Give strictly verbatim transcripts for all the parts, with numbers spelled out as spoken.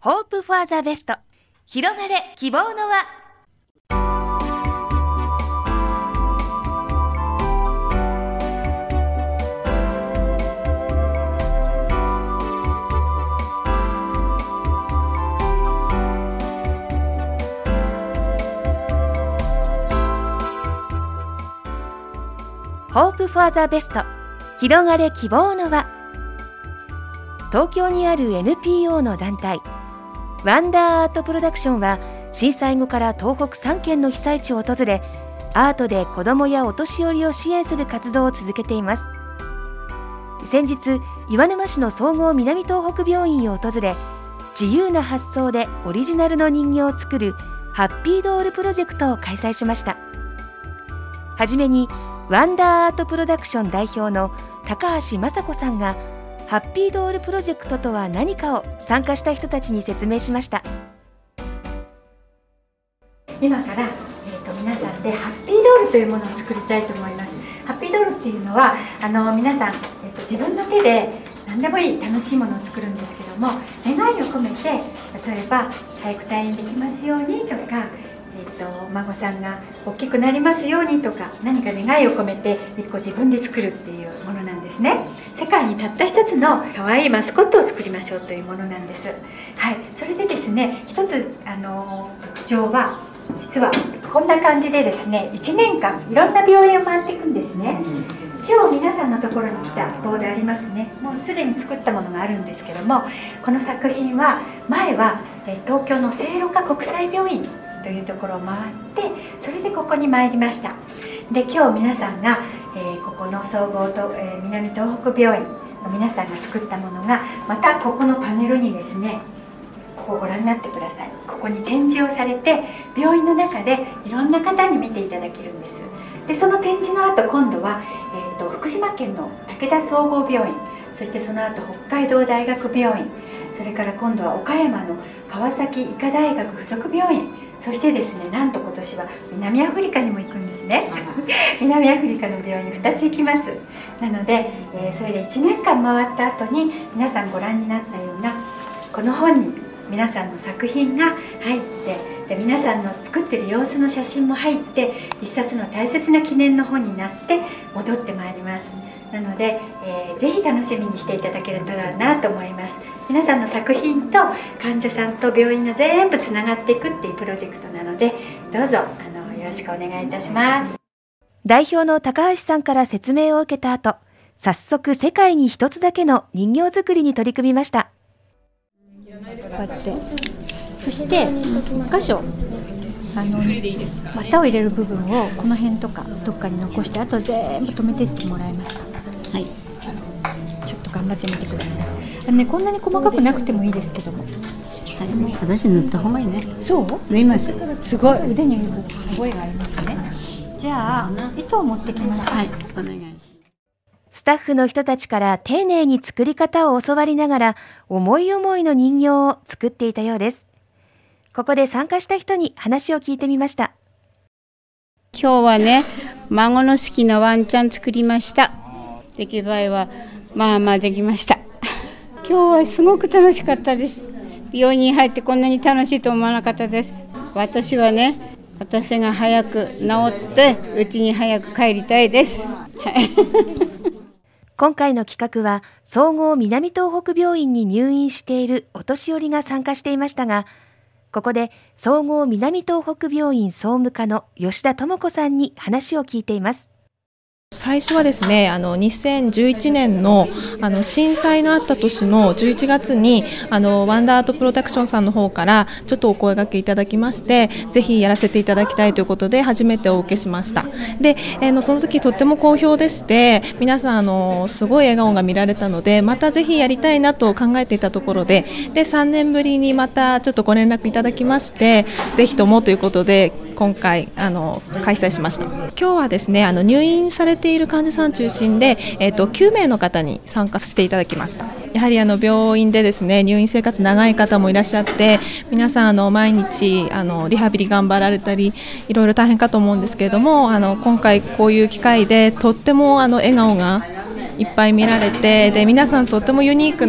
Hope for the Best 広がれ希望の輪。Hope for the Best 広がれ希望の輪。東京にある エヌピーオー の団体ワンダーアートプロダクションは震災後から東北さんけんの被災地を訪れ、アートで子どもやお年寄りを支援する活動を続けています。先日、岩沼市の総合南東北病院を訪れ、自由な発想でオリジナルの人形を作るハッピードールプロジェクトを開催しました。はじめにワンダーアートプロダクション代表の高橋雅子さんがハッピードールプロジェクトとは何かを参加した人たちに説明しました。 今から、えー、と皆さんでハッピードールというものを作りたいと思います。ハッピードールっていうのはあの皆さん、えー、と自分の手で何でもいい楽しいものを作るんですけども、願いを込めて、例えば体育隊員できますようにとか、えー、と孫さんが大きくなりますようにとか、何か願いを込めていっこ自分で作るっていうものなんですね。世界にたった一つの可愛いマスコットを作りましょうというものなんです。はい、それでですね、一つあの特徴は実はこんな感じでですね、いちねんかんいろんな病院を回っていくんですね。今日皆さんのところに来たボードありますね。もうすでに作ったものがあるんですけども、この作品は前は東京の聖路加国際病院というところを回って、それでここに参りました。で、今日皆さんが、えー、ここの総合と、えー、南東北病院の皆さんが作ったものがまたここのパネルにですね、ここをご覧になってください。ここに展示をされて、病院の中でいろんな方に見ていただけるんです。で、その展示の後、今度は、えー、と福島県の武田総合病院、そしてその後北海道大学病院、それから今度は岡山の川崎医科大学附属病院、そしてですね、なんと今年は南アフリカにも行くんですね。南アフリカの病院にふたつ行きます。なので、えー、それでいちねんかん回った後に皆さんご覧になったようなこの本に皆さんの作品が入って、で皆さんの作ってる様子の写真も入って一冊の大切な記念の本になって戻ってまいります。なので、えー、ぜひ楽しみにしていただければなと思います。皆さんの作品と患者さんと病院が全部つながっていくっていうプロジェクトなので、どうぞあのよろしくお願いいたします。 代表の高橋さんから説明を受けた後、早速世界に一つだけの人形作りに取り組みました。 こうやって、そしていっかしょあの綿を入れる部分をこの辺とかどっかに残して、あと全部留めていってもらえますか。はい、ちょっと頑張ってみてください。あの、ね、こんなに細かくなくてもいいですけども、はい、 私塗った方がいいね。 そう縫います。 すごい腕に覚えがありますね。じゃあ糸を持ってきます。 はい、お願いします。 スタッフの人たちから丁寧に作り方を教わりながら、思い思いの人形を作っていたようです。ここで参加した人に話を聞いてみました。 今日はね、孫の好きなワンちゃん作りました。出来栄えはまあまあできました。今日はすごく楽しかったです。病院に入ってこんなに楽しいと思わなかったです。私はね、私が早く治って家に早く帰りたいです。 今回の企画は総合南東北病院に入院しているお年寄りが参加していましたが、ここで総合南東北病院総務課の吉田智子さんに話を聞いています。 最初はですね、あのにせんじゅういちねん の, あの震災のあった年のじゅういちがつにあのワンダーアートプロダクションさんの方からちょっとお声掛けいただきまして、ぜひやらせていただきたいということで初めてお受けしました。で、えー、のその時とっても好評でして、皆さんあのすごい笑顔が見られたので、またぜひやりたいなと考えていたところで、でさんねんぶりにまたちょっとご連絡いただきまして、ぜひともということで今回あの開催しました。今日はですね、あの入院されている患者さん中心で、えー、ときゅうめいの方に参加していただきました。やはりあの病院でですね、入院生活長い方もいらっしゃって、皆さんあの毎日あのリハビリ頑張られたりいろいろ大変かと思うんですけれども、あの今回こういう機会でとってもあの笑顔がいっぱい見られて、で皆さんとってもユニークな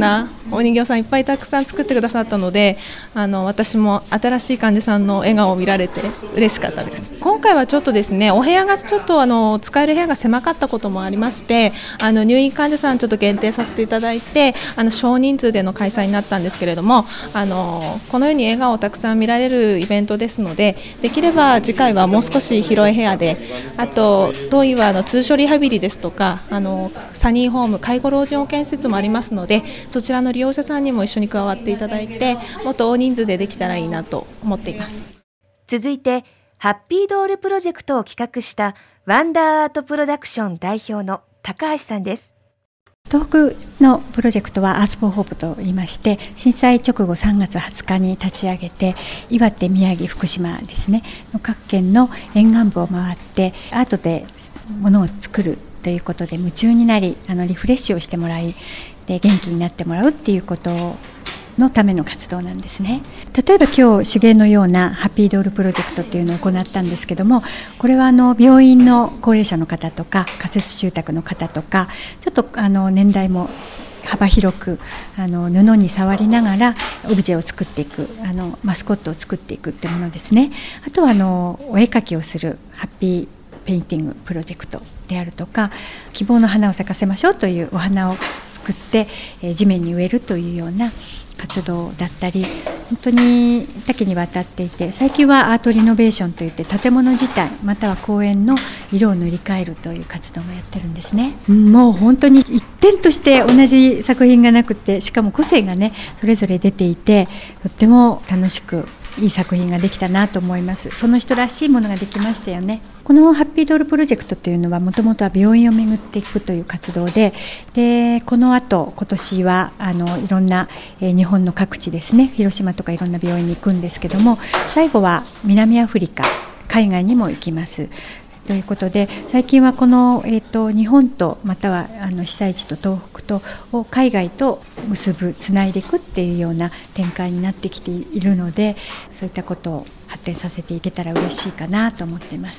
お人形さんいっぱいたくさん作ってくださったので、あの私も新しい患者さんの笑顔を見られて嬉しかったです。今回はちょっとですね、お部屋がちょっとあの使える部屋が狭かったこともありまして、あの入院患者さんちょっと限定させていただいて、あの少人数での開催になったんですけれども、あのこのように笑顔をたくさん見られるイベントですので、できれば次回はもう少し広い部屋で、あと当院はあの通所リハビリですとか、あのサニーホーム介護老人保健施設もありますので、そちらの利用者さんにも一緒に加わっていただいて、もっと大人数でできたらいいなと思っています。 続いてハッピードールプロジェクトを企画したワンダーアートプロダクション代表の高橋さんです。 東北のプロジェクトはアーツ・フォー・ホープといいまして、震災直後さんがつはつかに立ち上げて、岩手、宮城、福島ですねの各県の沿岸部を回ってアートでものを作るということで夢中になり、あのリフレッシュをしてもらい、で元気になってもらうっていうことのための活動なんですね。例えば今日手芸のようなハッピードールプロジェクトっていうのを行ったんですけども、これはあの病院の高齢者の方とか仮設住宅の方とか、ちょっとあの年代も幅広くあの布に触りながらオブジェを作っていく、あのマスコットを作っていくってものですね。あとはあのお絵描きをするハッピーペインティングプロジェクトであるとか、希望の花を咲かせましょうというお花を作って、えー、地面に植えるというような活動だったり、本当に多岐にわたっていて、最近はアートリノベーションといって建物自体または公園の色を塗り替えるという活動もやってるんですね。もう本当に一点として同じ作品がなくて、しかも個性がねそれぞれ出ていて、とっても楽しくいい作品ができたなと思います。その人らしいものができましたよね。このハッピードールプロジェクトというのはもともとは病院を巡っていくという活動で、でこの後今年はあのいろんな、えー、日本の各地ですね、広島とかいろんな病院に行くんですけども、最後は南アフリカ、海外にも行きますということで、最近はこの、えー、と日本とまたはあの被災地と東北とを海外と結ぶつないでいくっていうような展開になってきているので、そういったことを発展させていけたら嬉しいかなと思っています。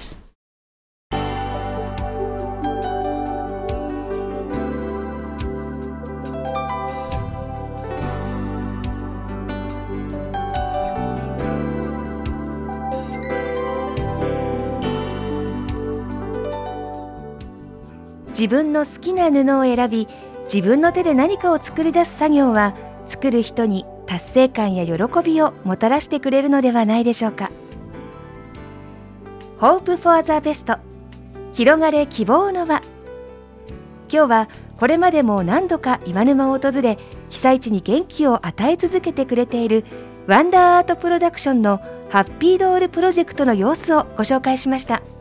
自分の好きな布を選び、自分の手で何かを作り出す作業は、作る人に達成感や喜びをもたらしてくれるのではないでしょうか。 Hope for the Best、 広がれ希望の輪。今日はこれまでも何度か岩沼を訪れ、被災地に元気を与え続けてくれているワンダーアートプロダクションのハッピードールプロジェクトの様子をご紹介しました。